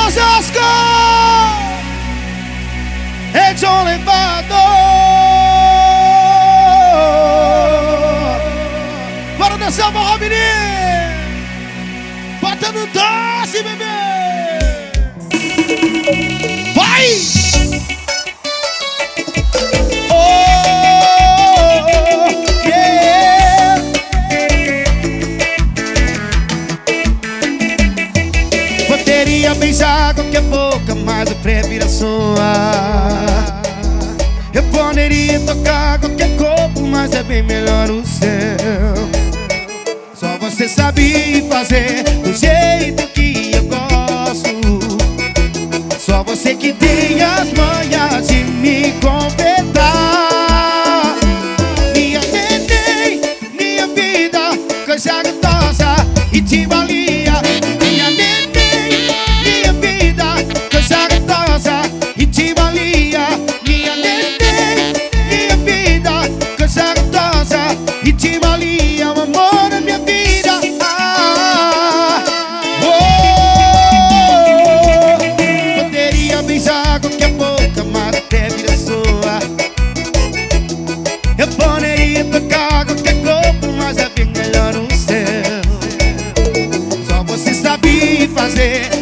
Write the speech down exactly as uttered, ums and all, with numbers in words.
Osasco! Edson Levado! Bora dançar, morra, menino! Bota no doce, bebê! Vai! Poderia beijar qualquer boca, mas eu prefiro a sua. Eu poderia tocar qualquer corpo, mas é bem melhor o seu. Só você sabe fazer do jeito que eu gosto. Só você que tem as manhas de me completar. Minha neném, minha vida, coisa gostosa e te valia. Minha neném, minha vida, coisa gostosa e te valia. Minha neném, minha vida, coisa gostosa e te valia. O amor da minha vida. Ah, oh, poderia beijar qualquer boca, mas até vira sua. Eu poderia tocar qualquer corpo, mas é bem melhor o seu. Só você sabe fazer